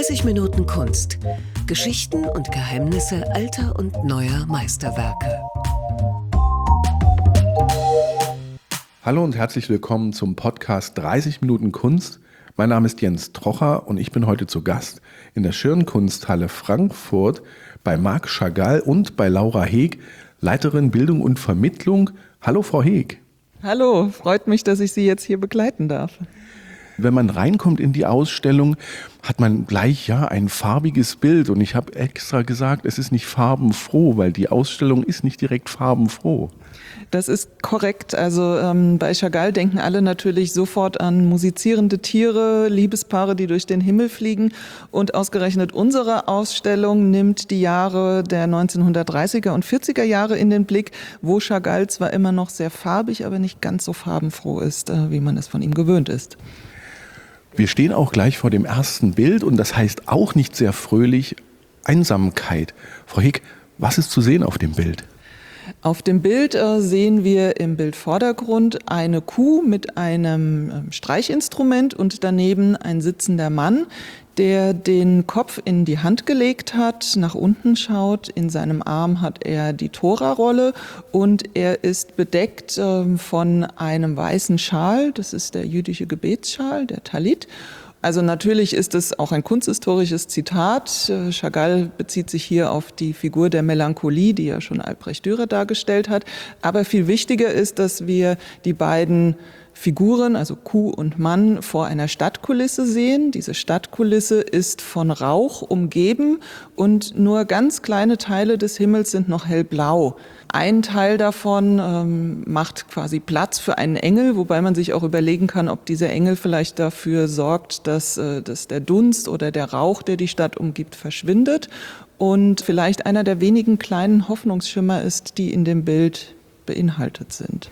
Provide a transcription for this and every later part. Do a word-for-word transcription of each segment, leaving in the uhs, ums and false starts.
dreißig Minuten Kunst. Geschichten und Geheimnisse alter und neuer Meisterwerke. Hallo und herzlich willkommen zum Podcast dreißig Minuten Kunst. Mein Name ist Jens Trocher und ich bin heute zu Gast in der Schirnkunsthalle Frankfurt bei Marc Chagall und bei Laura Heeg, Leiterin Bildung und Vermittlung. Hallo Frau Heeg. Hallo, freut mich, dass ich Sie jetzt hier begleiten darf. Wenn man reinkommt in die Ausstellung, hat man gleich ja ein farbiges Bild. Und ich habe extra gesagt, es ist nicht farbenfroh, weil die Ausstellung ist nicht direkt farbenfroh. Das ist korrekt. Also ähm, bei Chagall denken alle natürlich sofort an musizierende Tiere, Liebespaare, die durch den Himmel fliegen. Und ausgerechnet unsere Ausstellung nimmt die Jahre der neunzehnhundertdreißiger und vierziger Jahre in den Blick, wo Chagall zwar immer noch sehr farbig, aber nicht ganz so farbenfroh ist, äh, wie man es von ihm gewöhnt ist. Wir stehen auch gleich vor dem ersten Bild und das heißt auch nicht sehr fröhlich Einsamkeit. Frau Heeg, was ist zu sehen auf dem Bild? Auf dem Bild äh, sehen wir im Bildvordergrund eine Kuh mit einem äh, Streichinstrument und daneben ein sitzender Mann, der den Kopf in die Hand gelegt hat, nach unten schaut. In seinem Arm hat er die Tora-Rolle und er ist bedeckt äh, von einem weißen Schal. Das ist der jüdische Gebetsschal, der Talit. Also natürlich ist es auch ein kunsthistorisches Zitat. Chagall bezieht sich hier auf die Figur der Melancholie, die ja schon Albrecht Dürer dargestellt hat. Aber viel wichtiger ist, dass wir die beiden Figuren, also Kuh und Mann, vor einer Stadtkulisse sehen. Diese Stadtkulisse ist von Rauch umgeben und nur ganz kleine Teile des Himmels sind noch hellblau. Ein Teil davon ähm, macht quasi Platz für einen Engel, wobei man sich auch überlegen kann, ob dieser Engel vielleicht dafür sorgt, dass, äh, dass der Dunst oder der Rauch, der die Stadt umgibt, verschwindet und vielleicht einer der wenigen kleinen Hoffnungsschimmer ist, die in dem Bild beinhaltet sind.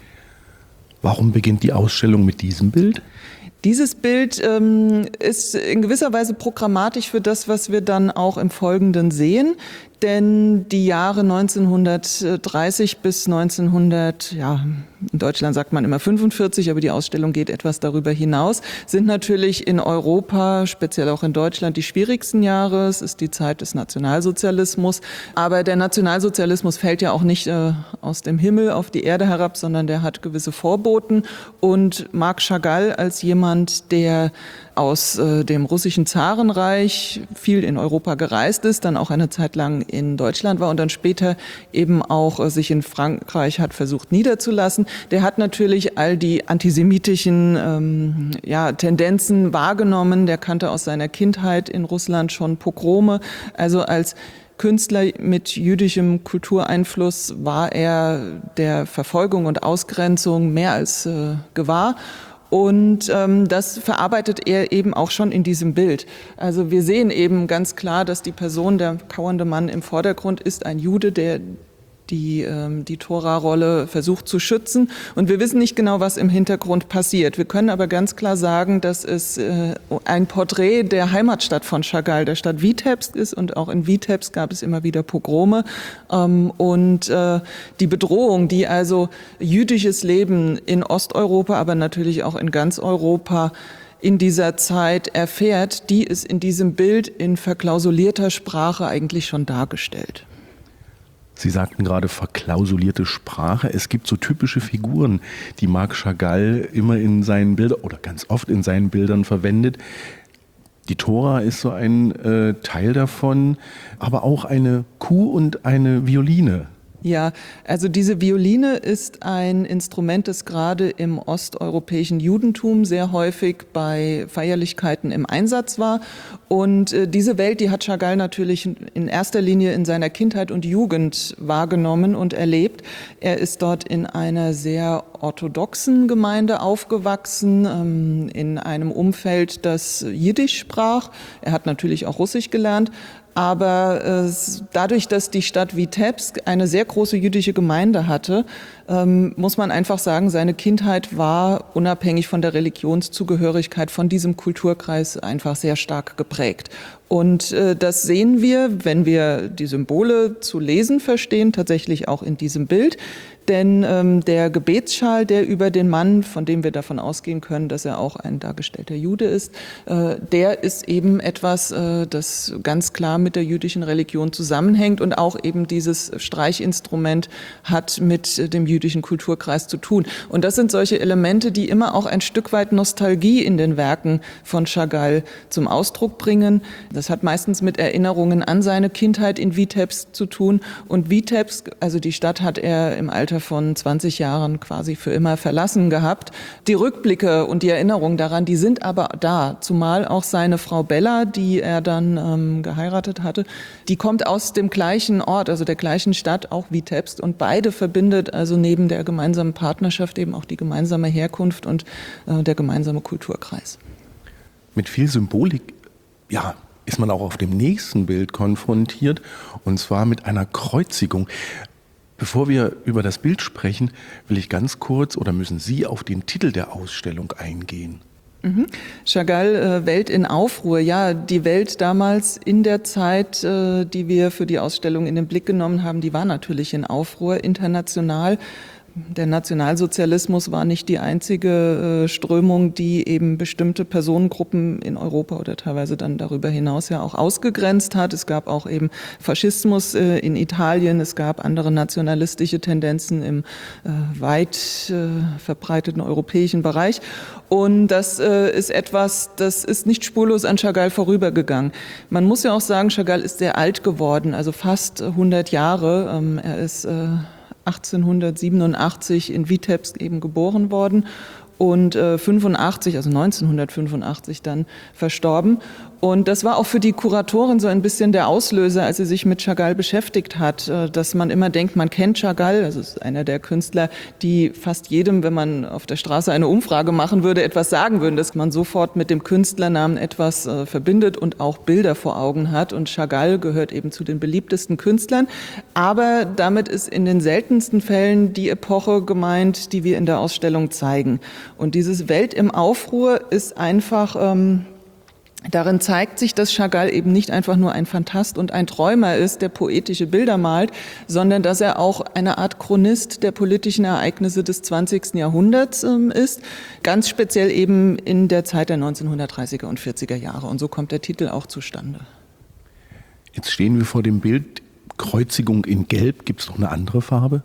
Warum beginnt die Ausstellung mit diesem Bild? Dieses Bild ähm, ist in gewisser Weise programmatisch für das, was wir dann auch im Folgenden sehen. Denn die Jahre neunzehnhundertdreißig bis neunzehnhundert, ja, in Deutschland sagt man immer fünfundvierzig, aber die Ausstellung geht etwas darüber hinaus, sind natürlich in Europa, speziell auch in Deutschland, die schwierigsten Jahre. Es ist die Zeit des Nationalsozialismus. Aber der Nationalsozialismus fällt ja auch nicht äh, aus dem Himmel auf die Erde herab, sondern der hat gewisse Vorboten. Und Marc Chagall als jemand, der aus äh, dem russischen Zarenreich viel in Europa gereist ist, dann auch eine Zeit lang in Deutschland war und dann später eben auch äh, sich in Frankreich hat versucht niederzulassen. Der hat natürlich all die antisemitischen ähm, ja, Tendenzen wahrgenommen. Der kannte aus seiner Kindheit in Russland schon Pogrome. Also als Künstler mit jüdischem Kultureinfluss war er der Verfolgung und Ausgrenzung mehr als äh, gewahr. Und ähm, das verarbeitet er eben auch schon in diesem Bild. Also wir sehen eben ganz klar, dass die Person, der kauernde Mann im Vordergrund, ist ein Jude, der die, ähm, die Tora-Rolle versucht zu schützen. Und wir wissen nicht genau, was im Hintergrund passiert. Wir können aber ganz klar sagen, dass es äh, ein Porträt der Heimatstadt von Chagall, der Stadt Witebsk ist. Und auch in Witebsk gab es immer wieder Pogrome. Ähm, und äh, die Bedrohung, die also jüdisches Leben in Osteuropa, aber natürlich auch in ganz Europa in dieser Zeit erfährt, die ist in diesem Bild in verklausulierter Sprache eigentlich schon dargestellt. Sie sagten gerade verklausulierte Sprache. Es gibt so typische Figuren, die Marc Chagall immer in seinen Bildern oder ganz oft in seinen Bildern verwendet. Die Tora ist so ein äh, Teil davon, aber auch eine Kuh und eine Violine. Ja, also diese Violine ist ein Instrument, das gerade im osteuropäischen Judentum sehr häufig bei Feierlichkeiten im Einsatz war. Und äh, diese Welt, die hat Chagall natürlich in erster Linie in seiner Kindheit und Jugend wahrgenommen und erlebt. Er ist dort in einer sehr orthodoxen Gemeinde aufgewachsen, ähm, in einem Umfeld, das Jiddisch sprach. Er hat natürlich auch Russisch gelernt. Aber äh, dadurch, dass die Stadt Witebsk eine sehr große jüdische Gemeinde hatte, ähm, muss man einfach sagen, seine Kindheit war unabhängig von der Religionszugehörigkeit von diesem Kulturkreis einfach sehr stark geprägt. Und äh, das sehen wir, wenn wir die Symbole zu lesen verstehen, tatsächlich auch in diesem Bild. denn ähm, der Gebetsschal, der über den Mann, von dem wir davon ausgehen können, dass er auch ein dargestellter Jude ist, äh, der ist eben etwas, äh, das ganz klar mit der jüdischen Religion zusammenhängt und auch eben dieses Streichinstrument hat mit dem jüdischen Kulturkreis zu tun. Und das sind solche Elemente, die immer auch ein Stück weit Nostalgie in den Werken von Chagall zum Ausdruck bringen. Das hat meistens mit Erinnerungen an seine Kindheit in Vitebsk zu tun. Und Vitebsk, also die Stadt, hat er im Alter von zwanzig Jahren quasi für immer verlassen gehabt. Die Rückblicke und die Erinnerungen daran, die sind aber da. Zumal auch seine Frau Bella, die er dann ähm, geheiratet hatte, die kommt aus dem gleichen Ort, also der gleichen Stadt, auch Vitebsk. Und beide verbindet also neben der gemeinsamen Partnerschaft eben auch die gemeinsame Herkunft und äh, der gemeinsame Kulturkreis. Mit viel Symbolik, ja, ist man auch auf dem nächsten Bild konfrontiert, und zwar mit einer Kreuzigung. Bevor wir über das Bild sprechen, will ich ganz kurz, oder müssen Sie auf den Titel der Ausstellung eingehen? Mhm. Chagall, äh, Welt in Aufruhr. Ja, die Welt damals in der Zeit, äh, die wir für die Ausstellung in den Blick genommen haben, die war natürlich in Aufruhr, international. Der Nationalsozialismus war nicht die einzige äh, Strömung, die eben bestimmte Personengruppen in Europa oder teilweise dann darüber hinaus ja auch ausgegrenzt hat. Es gab auch eben Faschismus äh, in Italien, es gab andere nationalistische Tendenzen im äh, weit äh, verbreiteten europäischen Bereich. Und das äh, ist etwas, das ist nicht spurlos an Chagall vorübergegangen. Man muss ja auch sagen, Chagall ist sehr alt geworden, also fast hundert Jahre. Ähm, er ist äh, achtzehnhundertsiebenundachtzig in Vitebsk eben geboren worden und äh, fünfundachtzig, also neunzehnhundertfünfundachtzig dann verstorben. Und das war auch für die Kuratorin so ein bisschen der Auslöser, als sie sich mit Chagall beschäftigt hat, äh, dass man immer denkt, man kennt Chagall, also es ist einer der Künstler, die fast jedem, wenn man auf der Straße eine Umfrage machen würde, etwas sagen würden, dass man sofort mit dem Künstlernamen etwas äh, verbindet und auch Bilder vor Augen hat. Und Chagall gehört eben zu den beliebtesten Künstlern. Aber damit ist in den seltensten Fällen die Epoche gemeint, die wir in der Ausstellung zeigen. Und dieses Welt im Aufruhr ist einfach, ähm, darin zeigt sich, dass Chagall eben nicht einfach nur ein Phantast und ein Träumer ist, der poetische Bilder malt, sondern dass er auch eine Art Chronist der politischen Ereignisse des zwanzigsten Jahrhunderts ähm, ist, ganz speziell eben in der Zeit der neunzehnhundertdreißiger und vierziger Jahre. Und so kommt der Titel auch zustande. Jetzt stehen wir vor dem Bild Kreuzigung in Gelb. Gibt es noch eine andere Farbe?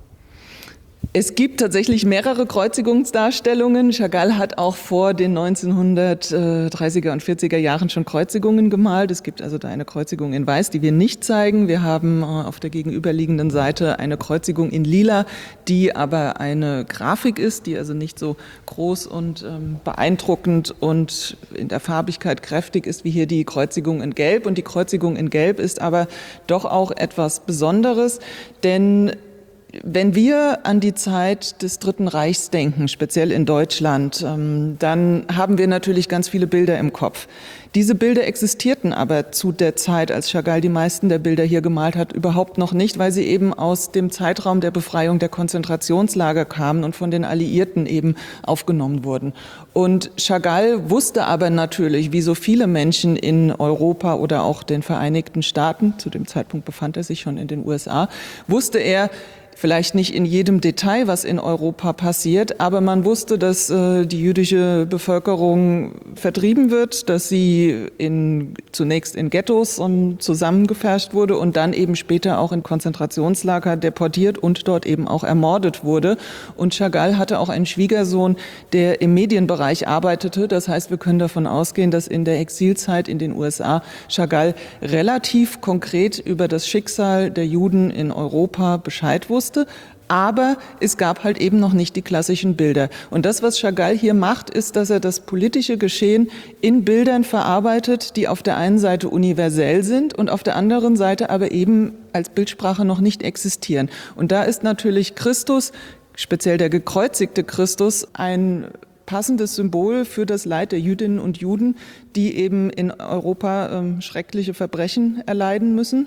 Es gibt tatsächlich mehrere Kreuzigungsdarstellungen. Chagall hat auch vor den neunzehnhundertdreißiger und vierziger Jahren schon Kreuzigungen gemalt. Es gibt also da eine Kreuzigung in Weiß, die wir nicht zeigen. Wir haben auf der gegenüberliegenden Seite eine Kreuzigung in Lila, die aber eine Grafik ist, die also nicht so groß und ähm, beeindruckend und in der Farbigkeit kräftig ist wie hier die Kreuzigung in Gelb. Und die Kreuzigung in Gelb ist aber doch auch etwas Besonderes, denn wenn wir an die Zeit des Dritten Reichs denken, speziell in Deutschland, dann haben wir natürlich ganz viele Bilder im Kopf. Diese Bilder existierten aber zu der Zeit, als Chagall die meisten der Bilder hier gemalt hat, überhaupt noch nicht, weil sie eben aus dem Zeitraum der Befreiung der Konzentrationslager kamen und von den Alliierten eben aufgenommen wurden. Und Chagall wusste aber natürlich, wie so viele Menschen in Europa oder auch den Vereinigten Staaten, zu dem Zeitpunkt befand er sich schon in den U S A, wusste er, vielleicht nicht in jedem Detail, was in Europa passiert, aber man wusste, dass äh, die jüdische Bevölkerung vertrieben wird, dass sie in, zunächst in Ghettos um, zusammengepfercht wurde und dann eben später auch in Konzentrationslager deportiert und dort eben auch ermordet wurde. Und Chagall hatte auch einen Schwiegersohn, der im Medienbereich arbeitete. Das heißt, wir können davon ausgehen, dass in der Exilzeit in den U S A Chagall relativ konkret über das Schicksal der Juden in Europa Bescheid wusste. Aber es gab halt eben noch nicht die klassischen Bilder. Und das, was Chagall hier macht, ist, dass er das politische Geschehen in Bildern verarbeitet, die auf der einen Seite universell sind und auf der anderen Seite aber eben als Bildsprache noch nicht existieren. Und da ist natürlich Christus, speziell der gekreuzigte Christus, ein passendes Symbol für das Leid der Jüdinnen und Juden, die eben in Europa ähm, schreckliche Verbrechen erleiden müssen.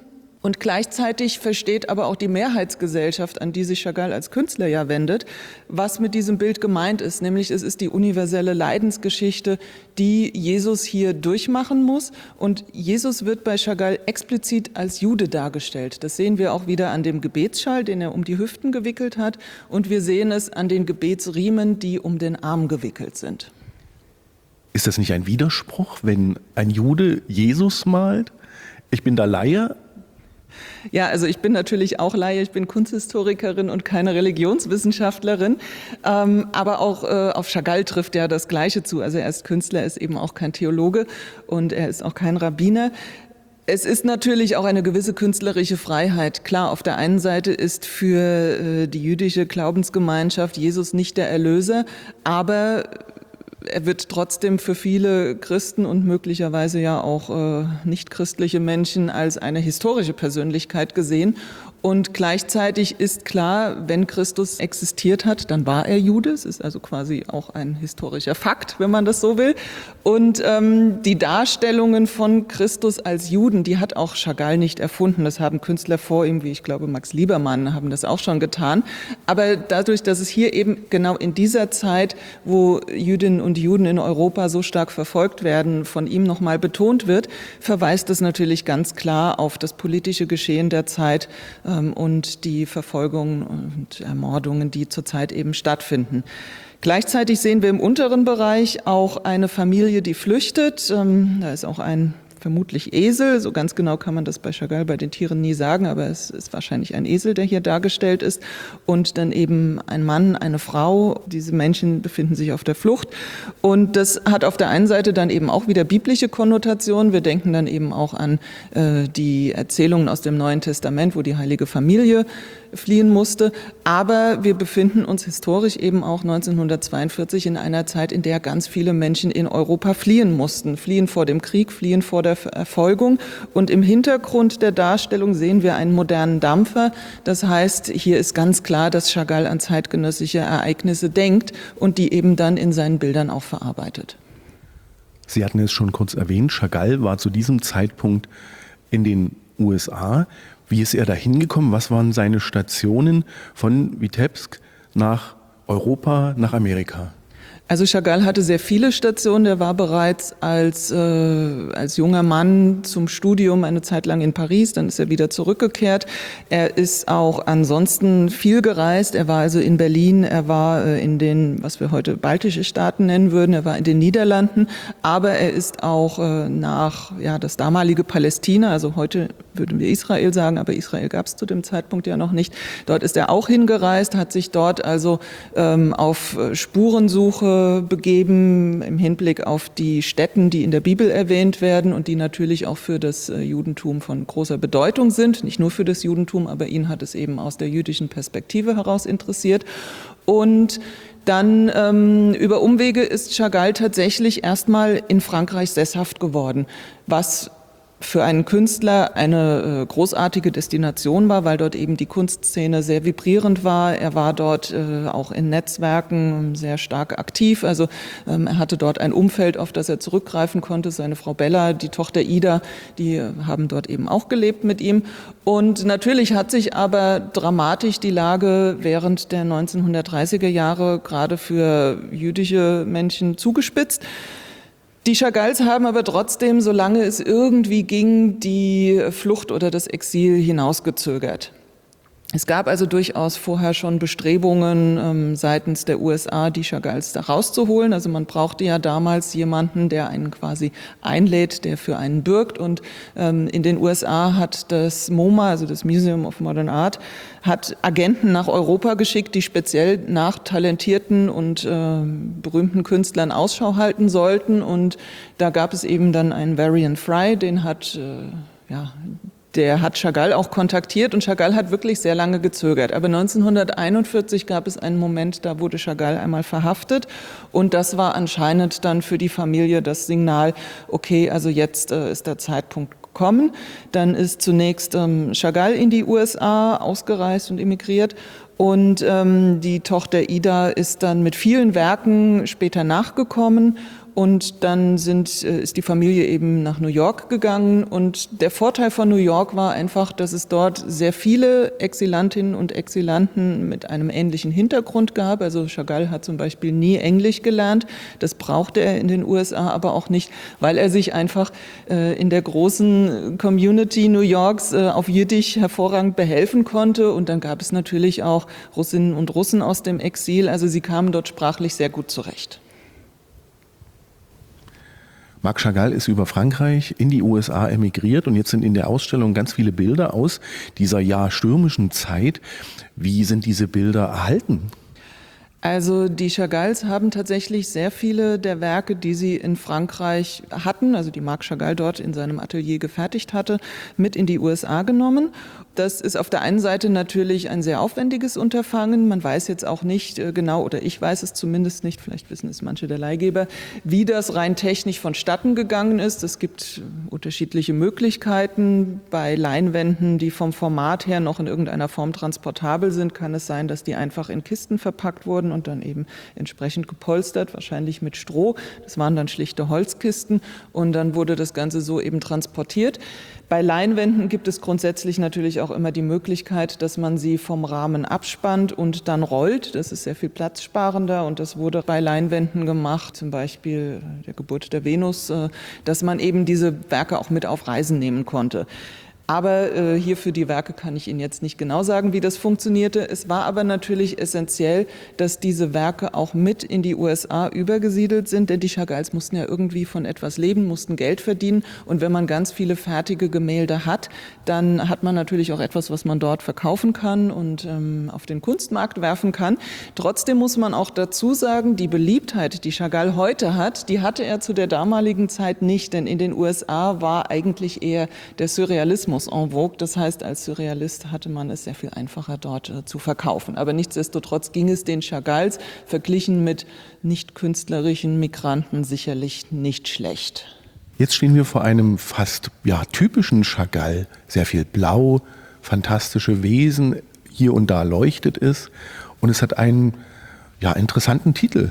Und gleichzeitig versteht aber auch die Mehrheitsgesellschaft, an die sich Chagall als Künstler ja wendet, was mit diesem Bild gemeint ist. Nämlich es ist die universelle Leidensgeschichte, die Jesus hier durchmachen muss. Und Jesus wird bei Chagall explizit als Jude dargestellt. Das sehen wir auch wieder an dem Gebetsschal, den er um die Hüften gewickelt hat. Und wir sehen es an den Gebetsriemen, die um den Arm gewickelt sind. Ist das nicht ein Widerspruch, wenn ein Jude Jesus malt? Ich bin da Laie. Ja, also ich bin natürlich auch Laie, ich bin Kunsthistorikerin und keine Religionswissenschaftlerin, ähm, aber auch äh, auf Chagall trifft ja das Gleiche zu. Also er ist Künstler, er ist eben auch kein Theologe und er ist auch kein Rabbiner. Es ist natürlich auch eine gewisse künstlerische Freiheit. Klar, auf der einen Seite ist für äh, die jüdische Glaubensgemeinschaft Jesus nicht der Erlöser, aber er wird trotzdem für viele Christen und möglicherweise ja auch äh, nicht-christliche Menschen als eine historische Persönlichkeit gesehen. Und gleichzeitig ist klar, wenn Christus existiert hat, dann war er Jude. Es ist also quasi auch ein historischer Fakt, wenn man das so will. Und ähm, die Darstellungen von Christus als Juden, die hat auch Chagall nicht erfunden. Das haben Künstler vor ihm, wie ich glaube Max Liebermann, haben das auch schon getan. Aber dadurch, dass es hier eben genau in dieser Zeit, wo Jüdinnen und Juden in Europa so stark verfolgt werden, von ihm nochmal betont wird, verweist es natürlich ganz klar auf das politische Geschehen der Zeit und die Verfolgungen und Ermordungen, die zurzeit eben stattfinden. Gleichzeitig sehen wir im unteren Bereich auch eine Familie, die flüchtet. Da ist auch ein vermutlich Esel, so ganz genau kann man das bei Chagall bei den Tieren nie sagen, aber es ist wahrscheinlich ein Esel, der hier dargestellt ist. Und dann eben ein Mann, eine Frau. Diese Menschen befinden sich auf der Flucht. Und das hat auf der einen Seite dann eben auch wieder biblische Konnotationen. Wir denken dann eben auch an äh, die Erzählungen aus dem Neuen Testament, wo die heilige Familie fliehen musste. Aber wir befinden uns historisch eben auch neunzehnhundertzweiundvierzig in einer Zeit, in der ganz viele Menschen in Europa fliehen mussten. Fliehen vor dem Krieg, fliehen vor der Verfolgung. Und im Hintergrund der Darstellung sehen wir einen modernen Dampfer. Das heißt, hier ist ganz klar, dass Chagall an zeitgenössische Ereignisse denkt und die eben dann in seinen Bildern auch verarbeitet. Sie hatten es schon kurz erwähnt, Chagall war zu diesem Zeitpunkt in den U S A. Wie ist er da hingekommen? Was waren seine Stationen von Vitebsk nach Europa, nach Amerika? Also Chagall hatte sehr viele Stationen. Er war bereits als, äh, als junger Mann zum Studium eine Zeit lang in Paris, dann ist er wieder zurückgekehrt. Er ist auch ansonsten viel gereist. Er war also in Berlin, er war äh, in den, was wir heute baltische Staaten nennen würden, er war in den Niederlanden, aber er ist auch äh, nach ja, das damalige Palästina, also heute würden wir Israel sagen, aber Israel gab es zu dem Zeitpunkt ja noch nicht. Dort ist er auch hingereist, hat sich dort also ähm, auf Spurensuche begeben im Hinblick auf die Stätten, die in der Bibel erwähnt werden und die natürlich auch für das Judentum von großer Bedeutung sind. Nicht nur für das Judentum, aber ihn hat es eben aus der jüdischen Perspektive heraus interessiert. Und dann ähm, über Umwege ist Chagall tatsächlich erstmal in Frankreich sesshaft geworden, was für einen Künstler eine äh, großartige Destination war, weil dort eben die Kunstszene sehr vibrierend war. Er war dort äh, auch in Netzwerken sehr stark aktiv. Also ähm, er hatte dort ein Umfeld, auf das er zurückgreifen konnte. Seine Frau Bella, die Tochter Ida, die äh, haben dort eben auch gelebt mit ihm. Und natürlich hat sich aber dramatisch die Lage während der neunzehnhundertdreißiger Jahre gerade für jüdische Menschen zugespitzt. Die Chagalls haben aber trotzdem, solange es irgendwie ging, die Flucht oder das Exil hinausgezögert. Es gab also durchaus vorher schon Bestrebungen ähm, seitens der U S A, die Chagalls da rauszuholen. Also man brauchte ja damals jemanden, der einen quasi einlädt, der für einen bürgt. Und ähm, in den U S A hat das MoMA, also das Museum of Modern Art, hat Agenten nach Europa geschickt, die speziell nach talentierten und äh, berühmten Künstlern Ausschau halten sollten. Und da gab es eben dann einen Varian Fry, den hat äh, ja Der hat Chagall auch kontaktiert und Chagall hat wirklich sehr lange gezögert. Aber neunzehnhunderteinundvierzig gab es einen Moment, da wurde Chagall einmal verhaftet und das war anscheinend dann für die Familie das Signal, okay, also jetzt äh, ist der Zeitpunkt gekommen. Dann ist zunächst ähm, Chagall in die U S A ausgereist und emigriert. Und ähm, die Tochter Ida ist dann mit vielen Werken später nachgekommen. und dann sind, ist die Familie eben nach New York gegangen. Und der Vorteil von New York war einfach, dass es dort sehr viele Exilantinnen und Exilanten mit einem ähnlichen Hintergrund gab. Also Chagall hat zum Beispiel nie Englisch gelernt. Das brauchte er in den U S A aber auch nicht, weil er sich einfach äh, in der großen Community New Yorks äh, auf Jiddisch hervorragend behelfen konnte. Und dann gab es natürlich auch Russinnen und Russen aus dem Exil. Also sie kamen dort sprachlich sehr gut zurecht. Marc Chagall ist über Frankreich in die U S A emigriert und jetzt sind in der Ausstellung ganz viele Bilder aus dieser ja stürmischen Zeit. Wie sind diese Bilder erhalten? Also die Chagalls haben tatsächlich sehr viele der Werke, die sie in Frankreich hatten, also die Marc Chagall dort in seinem Atelier gefertigt hatte, mit in die U S A genommen. Das ist auf der einen Seite natürlich ein sehr aufwendiges Unterfangen. Man weiß jetzt auch nicht genau, oder ich weiß es zumindest nicht, vielleicht wissen es manche der Leihgeber, wie das rein technisch vonstatten gegangen ist. Es gibt unterschiedliche Möglichkeiten. Bei Leinwänden, die vom Format her noch in irgendeiner Form transportabel sind, kann es sein, dass die einfach in Kisten verpackt wurden und dann eben entsprechend gepolstert, wahrscheinlich mit Stroh. Das waren dann schlichte Holzkisten und dann wurde das Ganze so eben transportiert. Bei Leinwänden gibt es grundsätzlich natürlich auch immer die Möglichkeit, dass man sie vom Rahmen abspannt und dann rollt. Das ist sehr viel platzsparender und das wurde bei Leinwänden gemacht, zum Beispiel der Geburt der Venus, dass man eben diese Werke auch mit auf Reisen nehmen konnte. Aber äh, hier für die Werke kann ich Ihnen jetzt nicht genau sagen, wie das funktionierte. Es war aber natürlich essentiell, dass diese Werke auch mit in die U S A übergesiedelt sind, denn die Chagalls mussten ja irgendwie von etwas leben, mussten Geld verdienen. Und wenn man ganz viele fertige Gemälde hat, dann hat man natürlich auch etwas, was man dort verkaufen kann und ähm, auf den Kunstmarkt werfen kann. Trotzdem muss man auch dazu sagen, die Beliebtheit, die Chagall heute hat, die hatte er zu der damaligen Zeit nicht, denn in den U S A war eigentlich eher der Surrealismus en vogue. Das heißt, als Surrealist hatte man es sehr viel einfacher dort äh, zu verkaufen. Aber nichtsdestotrotz ging es den Chagalls verglichen mit nicht künstlerischen Migranten sicherlich nicht schlecht. Jetzt stehen wir vor einem fast ja, typischen Chagall. Sehr viel Blau, fantastische Wesen, hier und da leuchtet es und es hat einen ja, interessanten Titel.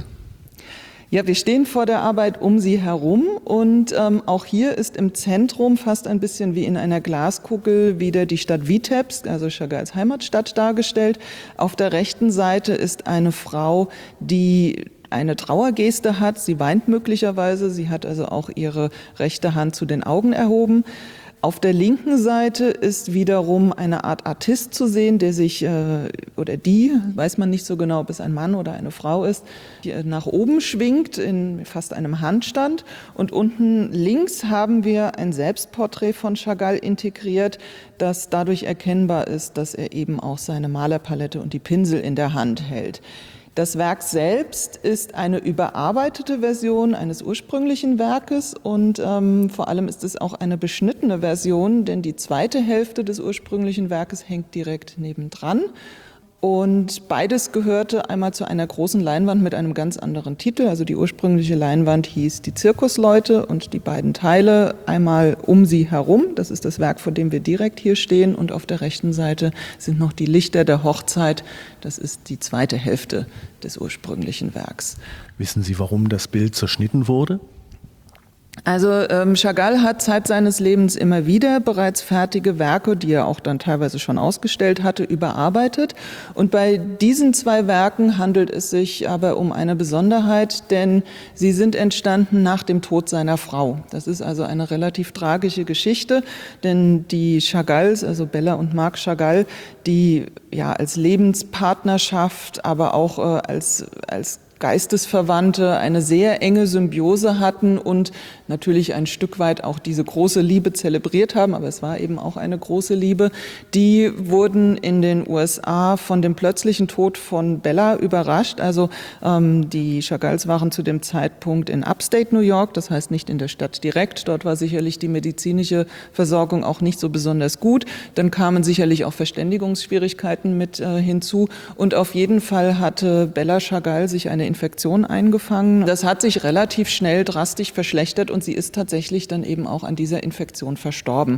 Ja, wir stehen vor der Arbeit um sie herum und ähm, auch hier ist im Zentrum fast ein bisschen wie in einer Glaskugel wieder die Stadt Vitebsk, also Chagalls Heimatstadt, dargestellt. Auf der rechten Seite ist eine Frau, die eine Trauergeste hat. Sie weint möglicherweise, sie hat also auch ihre rechte Hand zu den Augen erhoben. Auf der linken Seite ist wiederum eine Art Artist zu sehen, der sich, äh, oder die, weiß man nicht so genau, ob es ein Mann oder eine Frau ist, die nach oben schwingt in fast einem Handstand. Und unten links haben wir ein Selbstporträt von Chagall integriert, das dadurch erkennbar ist, dass er eben auch seine Malerpalette und die Pinsel in der Hand hält. Das Werk selbst ist eine überarbeitete Version eines ursprünglichen Werkes und ähm, vor allem ist es auch eine beschnittene Version, denn die zweite Hälfte des ursprünglichen Werkes hängt direkt nebendran. Und beides gehörte einmal zu einer großen Leinwand mit einem ganz anderen Titel. Also die ursprüngliche Leinwand hieß Die Zirkusleute und die beiden Teile einmal um sie herum. Das ist das Werk, vor dem wir direkt hier stehen. Und auf der rechten Seite sind noch die Lichter der Hochzeit. Das ist die zweite Hälfte des ursprünglichen Werks. Wissen Sie, warum das Bild zerschnitten wurde? Also ähm, Chagall hat Zeit seines Lebens immer wieder bereits fertige Werke, die er auch dann teilweise schon ausgestellt hatte, überarbeitet. Und bei diesen zwei Werken handelt es sich aber um eine Besonderheit, denn sie sind entstanden nach dem Tod seiner Frau. Das ist also eine relativ tragische Geschichte, denn die Chagalls, also Bella und Marc Chagall, die ja als Lebenspartnerschaft, aber auch äh, als als Geistesverwandte eine sehr enge Symbiose hatten und natürlich ein Stück weit auch diese große Liebe zelebriert haben, aber es war eben auch eine große Liebe. Die wurden in den U S A von dem plötzlichen Tod von Bella überrascht. Also ähm, die Chagalls waren zu dem Zeitpunkt in Upstate New York, das heißt nicht in der Stadt direkt. Dort war sicherlich die medizinische Versorgung auch nicht so besonders gut. Dann kamen sicherlich auch Verständigungsschwierigkeiten mit äh, hinzu und auf jeden Fall hatte Bella Chagall sich eine Infektion eingefangen. Das hat sich relativ schnell drastisch verschlechtert und sie ist tatsächlich dann eben auch an dieser Infektion verstorben.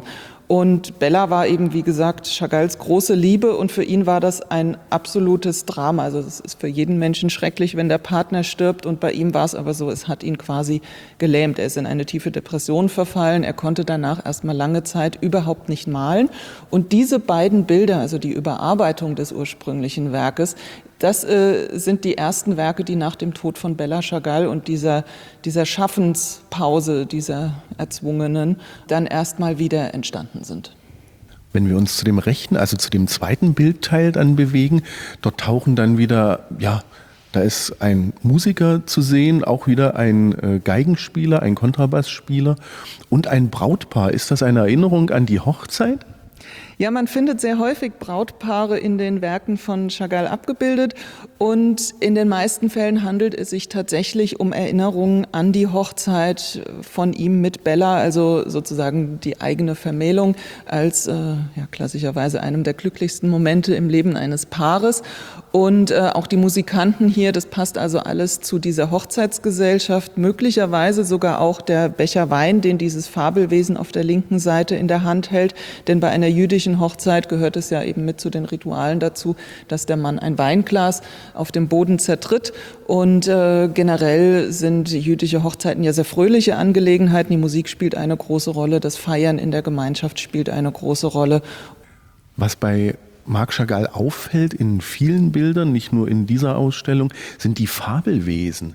Und Bella war eben, wie gesagt, Chagalls große Liebe und für ihn war das ein absolutes Drama. Also es ist für jeden Menschen schrecklich, wenn der Partner stirbt und bei ihm war es aber so, es hat ihn quasi gelähmt. Er ist in eine tiefe Depression verfallen, er konnte danach erstmal lange Zeit überhaupt nicht malen. Und diese beiden Bilder, also die Überarbeitung des ursprünglichen Werkes, das äh, sind die ersten Werke, die nach dem Tod von Bella Chagall und dieser, dieser Schaffenspause, dieser erzwungenen, dann erstmal wieder entstanden sind. Wenn wir uns zu dem rechten, also zu dem zweiten Bildteil dann bewegen, dort tauchen dann wieder, ja, da ist ein Musiker zu sehen, auch wieder ein äh, Geigenspieler, ein Kontrabassspieler und ein Brautpaar. Ist das eine Erinnerung an die Hochzeit? Ja, man findet sehr häufig Brautpaare in den Werken von Chagall abgebildet und in den meisten Fällen handelt es sich tatsächlich um Erinnerungen an die Hochzeit von ihm mit Bella, also sozusagen die eigene Vermählung als äh, ja, klassischerweise einem der glücklichsten Momente im Leben eines Paares. Und äh, auch die Musikanten hier, das passt also alles zu dieser Hochzeitsgesellschaft, möglicherweise sogar auch der Becher Wein, den dieses Fabelwesen auf der linken Seite in der Hand hält, denn bei einer jüdischen Hochzeit gehört es ja eben mit zu den Ritualen dazu, dass der Mann ein Weinglas auf dem Boden zertritt und äh, generell sind jüdische Hochzeiten ja sehr fröhliche Angelegenheiten, die Musik spielt eine große Rolle, das Feiern in der Gemeinschaft spielt eine große Rolle. Was bei Marc Chagall auffällt in vielen Bildern, nicht nur in dieser Ausstellung, sind die Fabelwesen.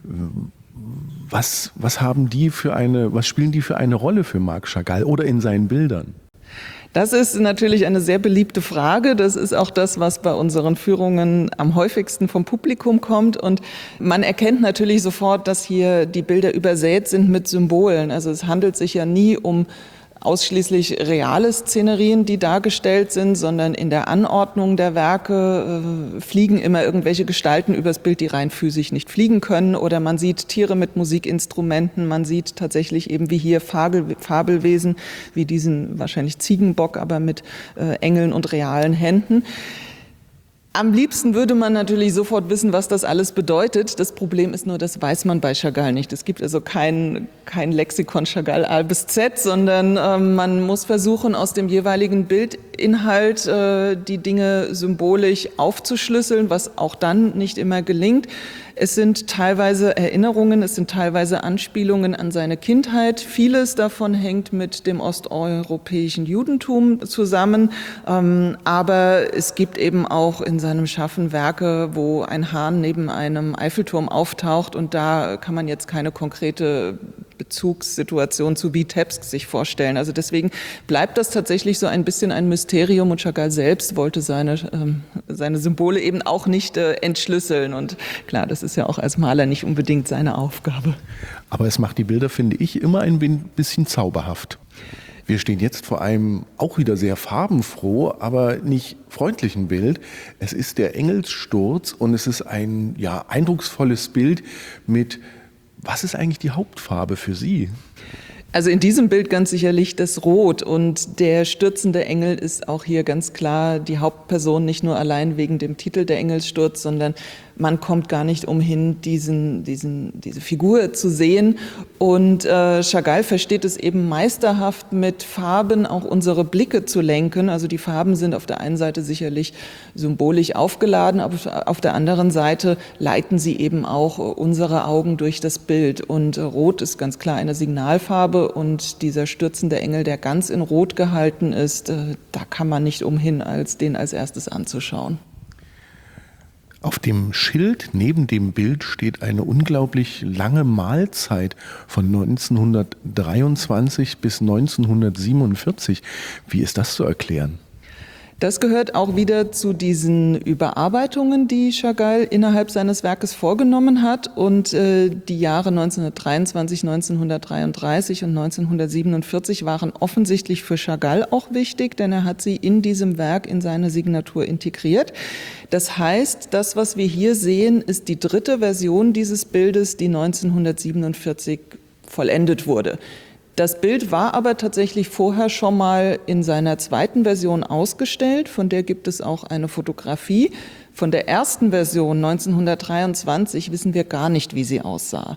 Was, was haben die für eine, was spielen die für eine Rolle für Marc Chagall oder in seinen Bildern? Das ist natürlich eine sehr beliebte Frage. Das ist auch das, was bei unseren Führungen am häufigsten vom Publikum kommt. Und man erkennt natürlich sofort, dass hier die Bilder übersät sind mit Symbolen. Also es handelt sich ja nie um ausschließlich reale Szenerien, die dargestellt sind, sondern in der Anordnung der Werke äh, fliegen immer irgendwelche Gestalten übers Bild, die rein physisch nicht fliegen können. Oder man sieht Tiere mit Musikinstrumenten, man sieht tatsächlich eben wie hier Fabel, Fabelwesen, wie diesen wahrscheinlich Ziegenbock, aber mit äh, Engeln und realen Händen. Am liebsten würde man natürlich sofort wissen, was das alles bedeutet. Das Problem ist nur, das weiß man bei Chagall nicht. Es gibt also kein, kein Lexikon Chagall A bis Z, sondern äh, man muss versuchen, aus dem jeweiligen Bildinhalt äh, die Dinge symbolisch aufzuschlüsseln, was auch dann nicht immer gelingt. Es sind teilweise Erinnerungen, es sind teilweise Anspielungen an seine Kindheit. Vieles davon hängt mit dem osteuropäischen Judentum zusammen. Ähm, aber es gibt eben auch in seinem Schaffen Werke, wo ein Hahn neben einem Eiffelturm auftaucht. Und da kann man jetzt keine konkrete Bezugssituation zu Vitebsk sich vorstellen. Also deswegen bleibt das tatsächlich so ein bisschen ein Mysterium. Und Chagall selbst wollte seine, ähm, seine Symbole eben auch nicht äh, entschlüsseln. Und klar, das ist ja auch als Maler nicht unbedingt seine Aufgabe. Aber es macht die Bilder, finde ich, immer ein bisschen zauberhaft. Wir stehen jetzt vor einem auch wieder sehr farbenfroh, aber nicht freundlichen Bild. Es ist der Engelssturz und es ist ein ja, eindrucksvolles Bild mit, was ist eigentlich die Hauptfarbe für Sie? Also in diesem Bild ganz sicherlich das Rot und der stürzende Engel ist auch hier ganz klar die Hauptperson, nicht nur allein wegen dem Titel der Engelssturz, sondern man kommt gar nicht umhin, diesen, diesen, diese Figur zu sehen. Und äh, Chagall versteht es eben meisterhaft, mit Farben auch unsere Blicke zu lenken. Also die Farben sind auf der einen Seite sicherlich symbolisch aufgeladen, aber auf der anderen Seite leiten sie eben auch unsere Augen durch das Bild. Und äh, Rot ist ganz klar eine Signalfarbe und dieser stürzende Engel, der ganz in Rot gehalten ist, äh, da kann man nicht umhin, als den als erstes anzuschauen. Auf dem Schild neben dem Bild steht eine unglaublich lange Mahlzeit von neunzehnhundertdreiundzwanzig bis neunzehnhundertsiebenundvierzig. Wie ist das zu erklären? Das gehört auch wieder zu diesen Überarbeitungen, die Chagall innerhalb seines Werkes vorgenommen hat. Und äh, die Jahre neunzehnhundertdreiundzwanzig, neunzehnhundertdreiunddreißig und neunzehnhundertsiebenundvierzig waren offensichtlich für Chagall auch wichtig, denn er hat sie in diesem Werk in seine Signatur integriert. Das heißt, das, was wir hier sehen, ist die dritte Version dieses Bildes, die neunzehnhundertsiebenundvierzig vollendet wurde. Das Bild war aber tatsächlich vorher schon mal in seiner zweiten Version ausgestellt, von der gibt es auch eine Fotografie. Von der ersten Version neunzehnhundertdreiundzwanzig wissen wir gar nicht, wie sie aussah.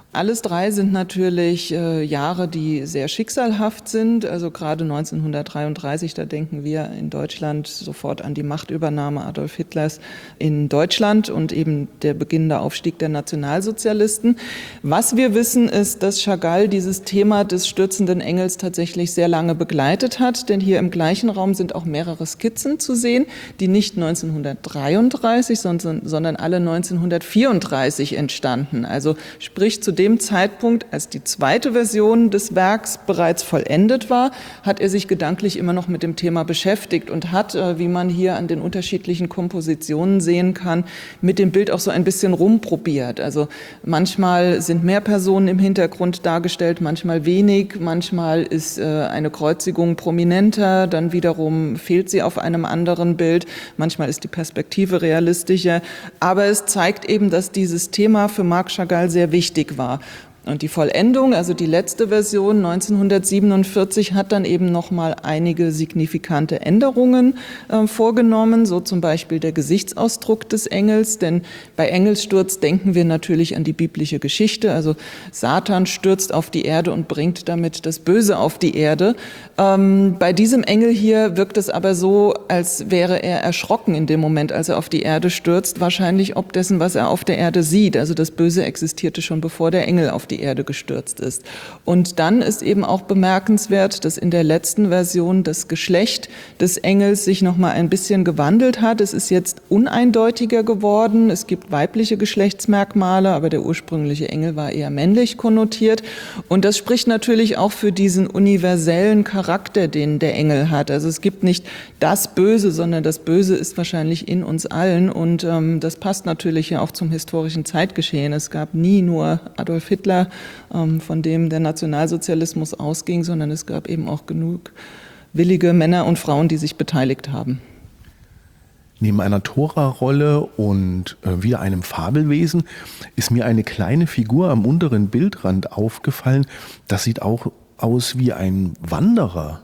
Alles drei sind natürlich äh, Jahre, die sehr schicksalhaft sind. Also gerade neunzehnhundertdreiunddreißig, da denken wir in Deutschland sofort an die Machtübernahme Adolf Hitlers in Deutschland und eben der beginnende Aufstieg der Nationalsozialisten. Was wir wissen, ist, dass Chagall dieses Thema des stürzenden Engels tatsächlich sehr lange begleitet hat. Denn hier im gleichen Raum sind auch mehrere Skizzen zu sehen, die nicht neunzehnhundertdreiunddreißig, sondern, sondern alle neunzehnhundertvierunddreißig entstanden. Also sprich zu dem Zeitpunkt, als die zweite Version des Werks bereits vollendet war, hat er sich gedanklich immer noch mit dem Thema beschäftigt und hat, wie man hier an den unterschiedlichen Kompositionen sehen kann, mit dem Bild auch so ein bisschen rumprobiert. Also manchmal sind mehr Personen im Hintergrund dargestellt, manchmal wenig, manchmal ist eine Kreuzigung prominenter, dann wiederum fehlt sie auf einem anderen Bild, manchmal ist die Perspektive realistischer, aber es zeigt eben, dass dieses Thema für Marc Chagall sehr wichtig war. Und die Vollendung, also die letzte Version neunzehnhundertsiebenundvierzig, hat dann eben noch mal einige signifikante Änderungen äh, vorgenommen, so zum Beispiel der Gesichtsausdruck des Engels, denn bei Engelssturz denken wir natürlich an die biblische Geschichte, also Satan stürzt auf die Erde und bringt damit das Böse auf die Erde. Ähm, bei diesem Engel hier wirkt es aber so, als wäre er erschrocken in dem Moment, als er auf die Erde stürzt, wahrscheinlich ob dessen, was er auf der Erde sieht, also das Böse existierte schon bevor der Engel auf die Erde gestürzt ist. Und dann ist eben auch bemerkenswert, dass in der letzten Version das Geschlecht des Engels sich noch mal ein bisschen gewandelt hat. Es ist jetzt uneindeutiger geworden. Es gibt weibliche Geschlechtsmerkmale, aber der ursprüngliche Engel war eher männlich konnotiert. Und das spricht natürlich auch für diesen universellen Charakter, den der Engel hat. Also es gibt nicht das Böse, sondern das Böse ist wahrscheinlich in uns allen. Und ähm, das passt natürlich ja auch zum historischen Zeitgeschehen. Es gab nie nur Adolf Hitler, von dem der Nationalsozialismus ausging, sondern es gab eben auch genug willige Männer und Frauen, die sich beteiligt haben. Neben einer Tora-Rolle und äh, wieder einem Fabelwesen ist mir eine kleine Figur am unteren Bildrand aufgefallen. Das sieht auch aus wie ein Wanderer.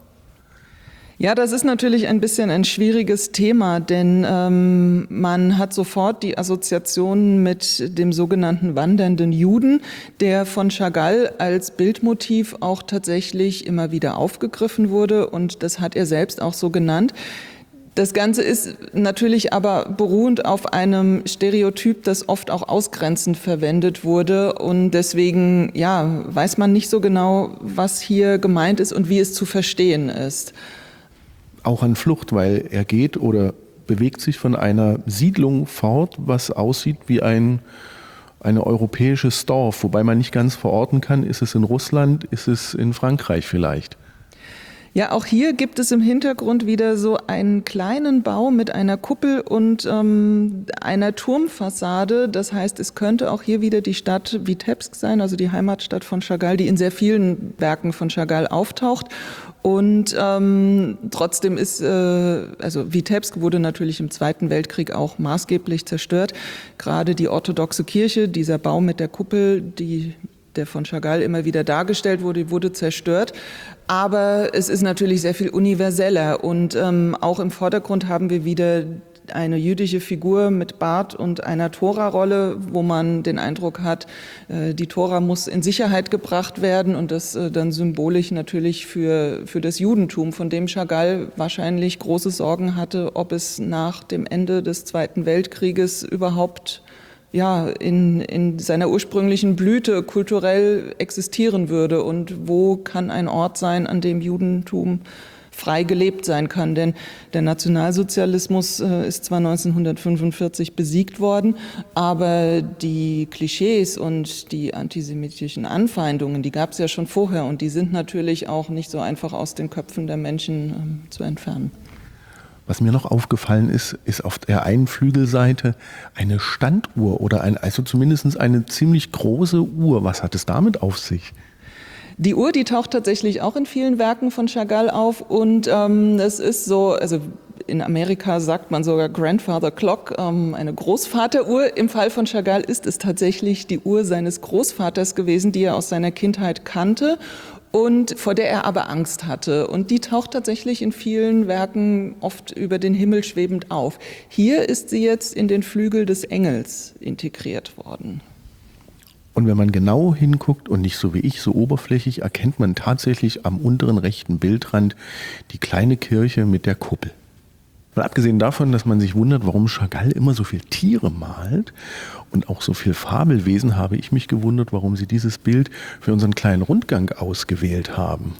Ja, das ist natürlich ein bisschen ein schwieriges Thema, denn ähm, man hat sofort die Assoziation mit dem sogenannten wandernden Juden, der von Chagall als Bildmotiv auch tatsächlich immer wieder aufgegriffen wurde und das hat er selbst auch so genannt. Das Ganze ist natürlich aber beruhend auf einem Stereotyp, das oft auch ausgrenzend verwendet wurde und deswegen ja, weiß man nicht so genau, was hier gemeint ist und wie es zu verstehen ist. Auch an Flucht, weil er geht oder bewegt sich von einer Siedlung fort, was aussieht wie ein ein europäisches Dorf, wobei man nicht ganz verorten kann, ist es in Russland, ist es in Frankreich vielleicht. Ja, auch hier gibt es im Hintergrund wieder so einen kleinen Bau mit einer Kuppel und ähm, einer Turmfassade. Das heißt, es könnte auch hier wieder die Stadt Witebsk sein, also die Heimatstadt von Chagall, die in sehr vielen Werken von Chagall auftaucht. Und ähm, trotzdem ist, äh, also Witebsk wurde natürlich im Zweiten Weltkrieg auch maßgeblich zerstört. Gerade die orthodoxe Kirche, dieser Bau mit der Kuppel, die der von Chagall immer wieder dargestellt wurde, wurde zerstört. Aber es ist natürlich sehr viel universeller und ähm, auch im Vordergrund haben wir wieder eine jüdische Figur mit Bart und einer Tora-Rolle, wo man den Eindruck hat, äh, die Tora muss in Sicherheit gebracht werden und das äh, dann symbolisch natürlich für, für das Judentum, von dem Chagall wahrscheinlich große Sorgen hatte, ob es nach dem Ende des Zweiten Weltkrieges überhaupt ja, in, in seiner ursprünglichen Blüte kulturell existieren würde und wo kann ein Ort sein, an dem Judentum frei gelebt sein kann. Denn der Nationalsozialismus äh, ist zwar neunzehnhundertfünfundvierzig besiegt worden, aber die Klischees und die antisemitischen Anfeindungen, die gab es ja schon vorher und die sind natürlich auch nicht so einfach aus den Köpfen der Menschen äh, zu entfernen. Was mir noch aufgefallen ist, ist auf der einen Flügelseite eine Standuhr oder ein, also zumindest eine ziemlich große Uhr. Was hat es damit auf sich? Die Uhr, die taucht tatsächlich auch in vielen Werken von Chagall auf und ähm, es ist so, also in Amerika sagt man sogar Grandfather Clock, ähm, eine Großvateruhr. Im Fall von Chagall ist es tatsächlich die Uhr seines Großvaters gewesen, die er aus seiner Kindheit kannte und vor der er aber Angst hatte. Und die taucht tatsächlich in vielen Werken oft über den Himmel schwebend auf. Hier ist sie jetzt in den Flügel des Engels integriert worden. Und wenn man genau hinguckt und nicht so wie ich, so oberflächlich, erkennt man tatsächlich am unteren rechten Bildrand die kleine Kirche mit der Kuppel. Mal abgesehen davon, dass man sich wundert, warum Chagall immer so viel Tiere malt und auch so viel Fabelwesen, habe ich mich gewundert, warum sie dieses Bild für unseren kleinen Rundgang ausgewählt haben.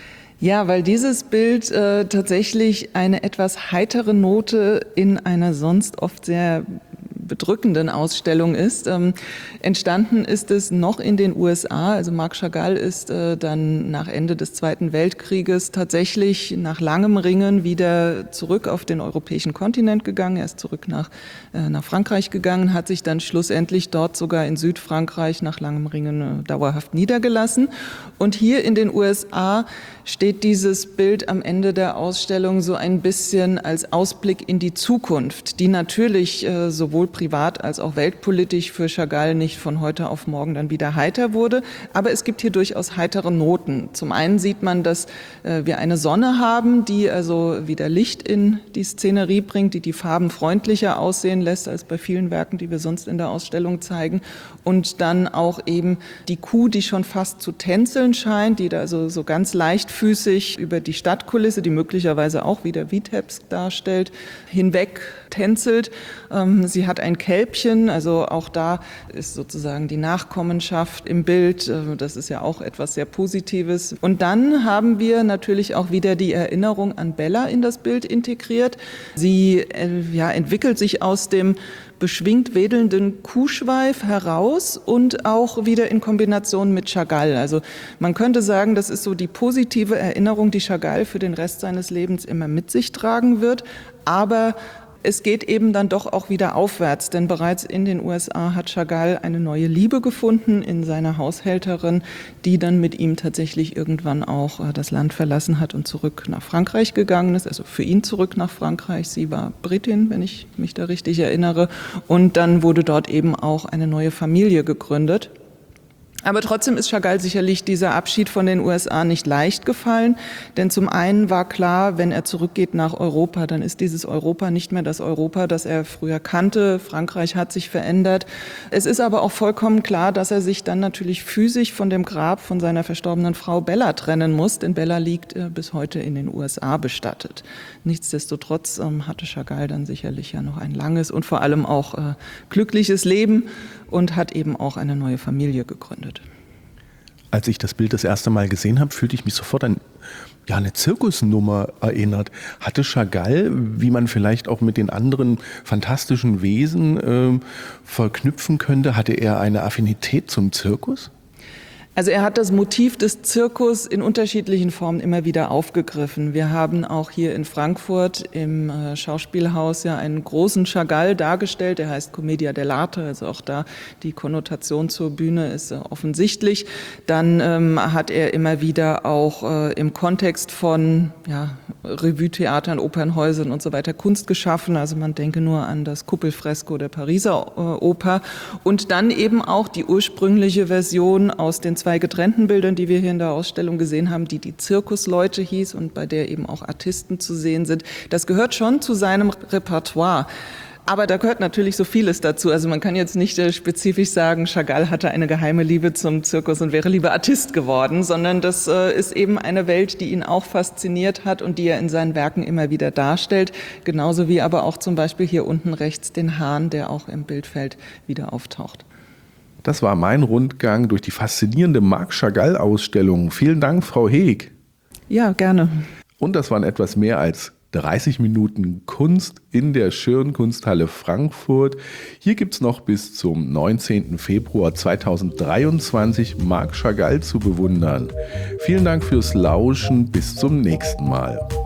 Ja, weil dieses Bild äh, tatsächlich eine etwas heitere Note in einer sonst oft sehr bedrückenden Ausstellung ist. Ähm, entstanden ist es noch in den U S A. Also Marc Chagall ist äh, dann nach Ende des Zweiten Weltkrieges tatsächlich nach langem Ringen wieder zurück auf den europäischen Kontinent gegangen. Er ist zurück nach, äh, nach Frankreich gegangen, hat sich dann schlussendlich dort sogar in Südfrankreich nach langem Ringen äh, dauerhaft niedergelassen. Und hier in den U S A steht dieses Bild am Ende der Ausstellung so ein bisschen als Ausblick in die Zukunft, die natürlich äh, sowohl privat als auch weltpolitisch für Chagall nicht von heute auf morgen dann wieder heiter wurde. Aber es gibt hier durchaus heitere Noten. Zum einen sieht man, dass äh, wir eine Sonne haben, die also wieder Licht in die Szenerie bringt, die die Farben freundlicher aussehen lässt als bei vielen Werken, die wir sonst in der Ausstellung zeigen. Und dann auch eben die Kuh, die schon fast zu tänzeln scheint, die da also so ganz leichtfüßig über die Stadtkulisse, die möglicherweise auch wieder Vitebsk darstellt, hinweg tänzelt. Ähm, sie hat ein Kälbchen, also auch da ist sozusagen die Nachkommenschaft im Bild. Äh, das ist ja auch etwas sehr Positives. Und dann haben wir natürlich auch wieder die Erinnerung an Bella in das Bild integriert. Sie äh, ja, entwickelt sich aus dem beschwingt wedelnden Kuhschweif heraus und auch wieder in Kombination mit Chagall. Also man könnte sagen, das ist so die positive Erinnerung, die Chagall für den Rest seines Lebens immer mit sich tragen wird. Aber es geht eben dann doch auch wieder aufwärts, denn bereits in den U S A hat Chagall eine neue Liebe gefunden in seiner Haushälterin, die dann mit ihm tatsächlich irgendwann auch das Land verlassen hat und zurück nach Frankreich gegangen ist, also für ihn zurück nach Frankreich. Sie war Britin, wenn ich mich da richtig erinnere, und dann wurde dort eben auch eine neue Familie gegründet. Aber trotzdem ist Chagall sicherlich dieser Abschied von den U S A nicht leicht gefallen, denn zum einen war klar, wenn er zurückgeht nach Europa, dann ist dieses Europa nicht mehr das Europa, das er früher kannte. Frankreich hat sich verändert. Es ist aber auch vollkommen klar, dass er sich dann natürlich physisch von dem Grab von seiner verstorbenen Frau Bella trennen muss, denn Bella liegt äh, bis heute in den U S A bestattet. Nichtsdestotrotz ähm, hatte Chagall dann sicherlich ja noch ein langes und vor allem auch äh, glückliches Leben und hat eben auch eine neue Familie gegründet. Als ich das Bild das erste Mal gesehen habe, fühlte ich mich sofort an ja, eine Zirkusnummer erinnert. Hatte Chagall, wie man vielleicht auch mit den anderen fantastischen Wesen äh, verknüpfen könnte, hatte er eine Affinität zum Zirkus? Also er hat das Motiv des Zirkus in unterschiedlichen Formen immer wieder aufgegriffen. Wir haben auch hier in Frankfurt im äh, Schauspielhaus ja einen großen Chagall dargestellt, der heißt Commedia dell'arte, also auch da die Konnotation zur Bühne ist äh, offensichtlich. Dann ähm, hat er immer wieder auch äh, im Kontext von ja, Revue-Theatern, Opernhäusern und so weiter Kunst geschaffen. Also man denke nur an das Kuppelfresko der Pariser äh, Oper und dann eben auch die ursprüngliche Version aus den zwei getrennten Bildern, die wir hier in der Ausstellung gesehen haben, die die Zirkusleute hieß und bei der eben auch Artisten zu sehen sind. Das gehört schon zu seinem Repertoire. Aber da gehört natürlich so vieles dazu. Also man kann jetzt nicht äh, spezifisch sagen, Chagall hatte eine geheime Liebe zum Zirkus und wäre lieber Artist geworden, sondern das äh, ist eben eine Welt, die ihn auch fasziniert hat und die er in seinen Werken immer wieder darstellt. Genauso wie aber auch zum Beispiel hier unten rechts den Hahn, der auch im Bildfeld wieder auftaucht. Das war mein Rundgang durch die faszinierende Marc Chagall-Ausstellung. Vielen Dank, Frau Heeg. Ja, gerne. Und das waren etwas mehr als dreißig Minuten Kunst in der Schirn-Kunsthalle Frankfurt. Hier gibt es noch bis zum neunzehnten Februar zweitausenddreiundzwanzig Marc Chagall zu bewundern. Vielen Dank fürs Lauschen. Bis zum nächsten Mal.